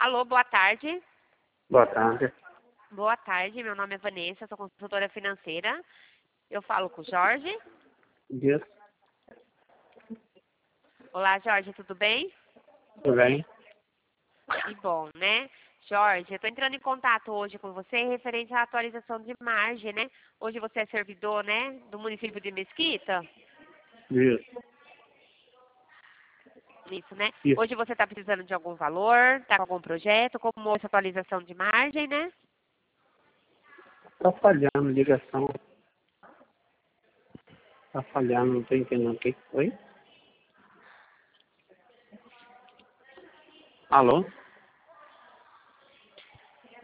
Alô, boa tarde. Boa tarde. Boa tarde, meu nome é Vanessa, sou consultora financeira. Eu falo com o Jorge. Isso, Olá, Jorge, tudo bem? tudo bem? Que bom, né? Jorge, eu estou entrando em contato hoje com você referente à atualização de margem, né? Hoje você é servidor, né, do município de Mesquita. Isso, Isso, né? isso. Hoje você está precisando de algum valor, está com algum projeto, como essa atualização de margem, né? Tá falhando a ligação. Tá falhando, não tô entendendo o que foi. Alô?